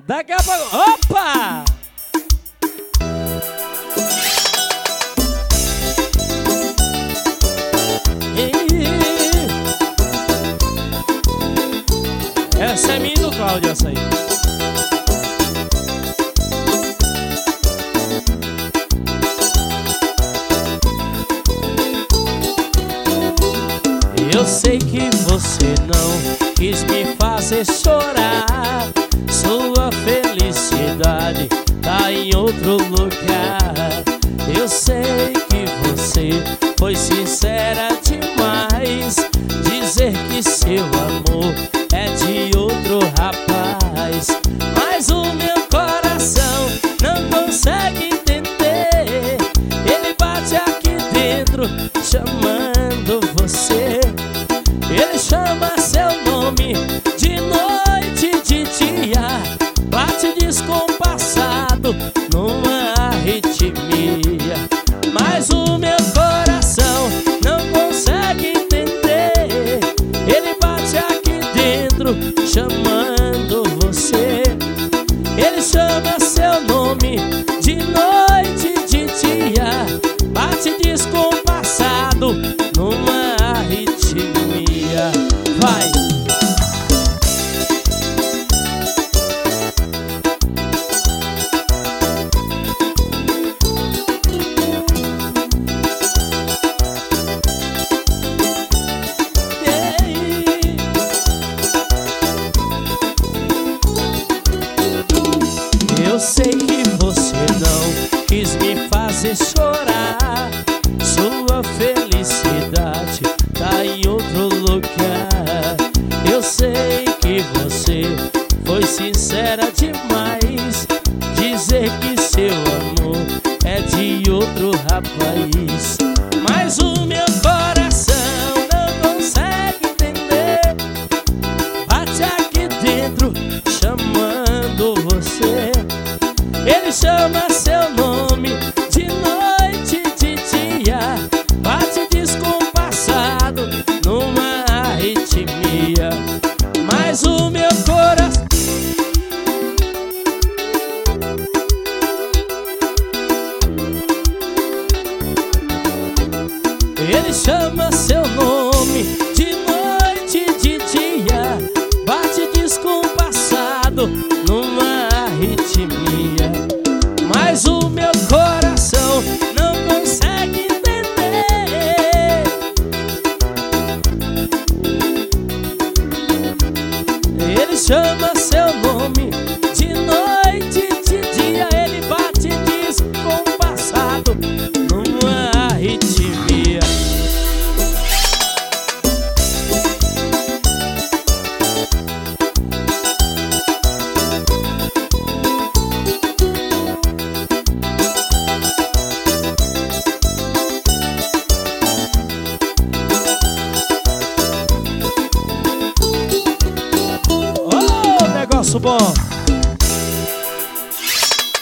Daqui a pouco. Opa! Essa é minha do Cláudio, essa aí. Eu sei que você não quis me fazer chorar. Sua felicidade tá em outro lugar. Eu sei que você foi sincera demais. Dizer que seu amor é de outro rapaz. Mas o meu coração não consegue entender. Ele bate aqui dentro chamando você. Ele chama seu nome de noite e de dia. Bate descompassado numa arritmia. Mas o meu coração não consegue entender. Ele bate aqui dentro chamando você. Ele chama seu nome de noite e de dia. Bate descompassado numa arritmia. Vai! Eu sei que você não quis me fazer chorar. Sua felicidade tá em outro lugar. Eu sei que você foi sincera demais. Dizer que seu amor é de outro rapaz. Mas o meu coração não consegue entender. Bate aqui dentro chamando você. Ele chama seu nome de noite e de dia. Bate descompassado numa arritmia. Mas o meu coração ele chama seu nome de noite e de dia. Bate descompassado numa arritmia. Mas o meu coração não consegue entender. Ele chama seu nome de noite e de dia. Ele bate descompassado numa arritmia. Negócio bom.